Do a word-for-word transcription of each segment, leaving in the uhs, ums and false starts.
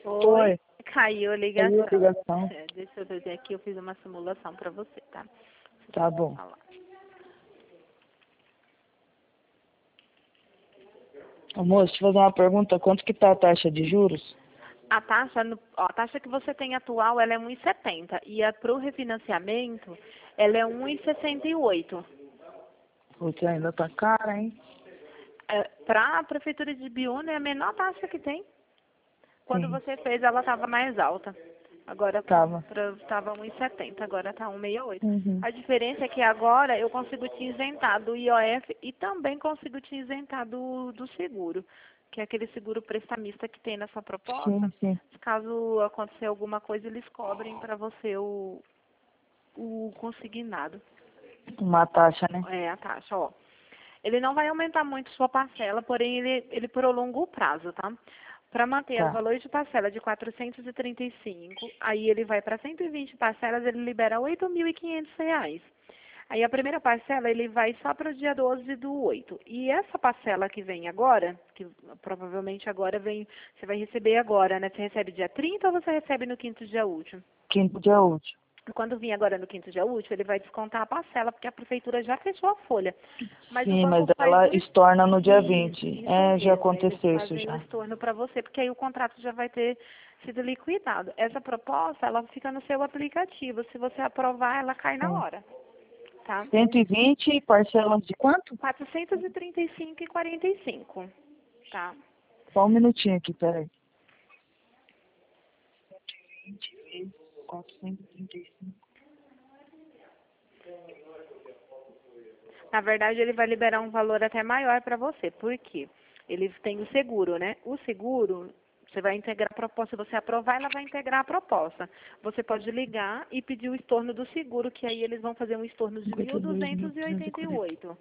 Oi, Oi, caiu a caiu ligação. a ligação. É, deixa eu ver aqui, eu fiz uma simulação pra você, tá? Deixa eu Tá bom. falar. Ô, moço, deixa eu fazer uma pergunta. Quanto que tá a taxa de juros? A taxa, no- ó, a taxa que você tem atual, ela é um e setenta e a pro refinanciamento, ela é um e sessenta e oito. Porque ainda tá cara, hein? É, para a prefeitura de Biúna é a menor taxa que tem. Quando Sim, você fez, ela estava mais alta. Agora tava. estava um e setenta, agora está um e sessenta e oito. Uhum. A diferença é que agora eu consigo te isentar do I O F e também consigo te isentar do, do seguro, que é aquele seguro prestamista que tem nessa proposta. Sim, sim. Caso acontecer alguma coisa, eles cobrem para você o, o consignado. Uma taxa, né? É a taxa, ó. Ele não vai aumentar muito sua parcela, porém ele, ele prolonga o prazo, tá? Para manter o Tá. valor de parcela de quatrocentos e trinta e cinco, aí ele vai para cento e vinte parcelas, ele libera oito mil e quinhentos reais. Aí a primeira parcela ele vai só para o dia doze do oito. E essa parcela que vem agora, que provavelmente agora vem, você vai receber agora, né? Você recebe dia trinta ou você recebe no quinto dia útil? Quinto dia útil. Quando vir agora no quinto dia útil, ele vai descontar a parcela, porque a prefeitura já fechou a folha. Mas o Sim, mas banco faz ela o es- estorna no dia isso, vinte. isso É, já mesmo. Eles aconteceu isso fazem o já. estorno para você, porque aí o contrato já vai ter sido liquidado. Essa proposta, ela fica no seu aplicativo. Se você aprovar, ela cai na Sim. hora, tá? cento e vinte parcelas de quanto? quatrocentos e trinta e cinco e quarenta e cinco, tá? Só um minutinho aqui, peraí. quatrocentos e trinta e cinco. Na verdade, ele vai liberar um valor até maior para você. Por quê? Ele tem o seguro, né? O seguro, você vai integrar a proposta. Se você aprovar, ela vai integrar a proposta. Você pode ligar e pedir o estorno do seguro, que aí eles vão fazer um estorno de mil cinquenta e dois mil duzentos e e trezentos e oitenta e quarenta. oito.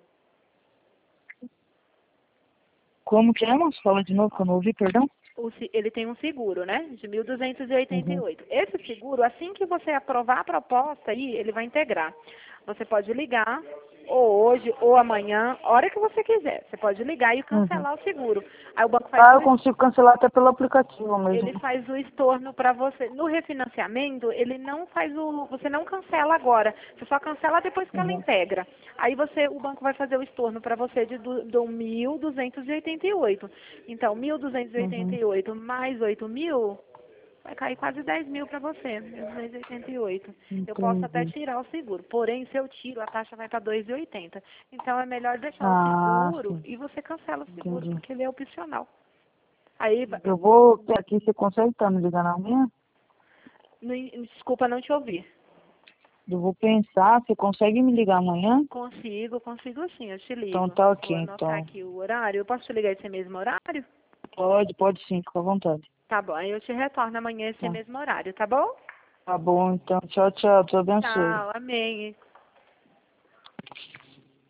Como que é, moço? Fala de novo que eu não ouvi, perdão. O se- ele tem um seguro, né? De mil duzentos e e oitenta e Uhum. oito. Esse seguro, assim que você aprovar a proposta aí, ele vai integrar. Você pode ligar, ou hoje, ou amanhã, a hora que você quiser. Você pode ligar e Uhum. cancelar o seguro. Aí o banco faz Ah, o eu consigo cancelar até pelo aplicativo ele mesmo. faz o estorno para você. No refinanciamento, ele não faz o, você não cancela agora, você só cancela depois que ela Uhum. integra. Aí você, o banco vai fazer o estorno para você de do, do mil duzentos e oitenta e oito. Então, mil duzentos e oitenta Uhum. e oito mais oito mil, vai cair quase dez mil para você, mil duzentos e oitenta e oito. Eu posso até Entendi. tirar o seguro, porém, se eu tiro, a taxa vai para dois e oitenta. Então, é melhor deixar o Ah, seguro sim. e você cancela o seguro, Entendi. porque ele é opcional. Aí, Eu vou aqui, você consegue estar me ligando amanhã? não- desculpa não te ouvir. Eu vou pensar, você consegue me ligar amanhã? Consigo, consigo sim, eu te Então ligo. tá Vou ok, anotar então. aqui o horário. Eu posso te ligar esse mesmo horário? Pode, pode sim, fica à vontade. Tá bom, aí eu te retorno amanhã esse Tá. mesmo horário, tá bom? Tá bom, então. Tchau, tchau. Deus abençoe. Tchau, amém.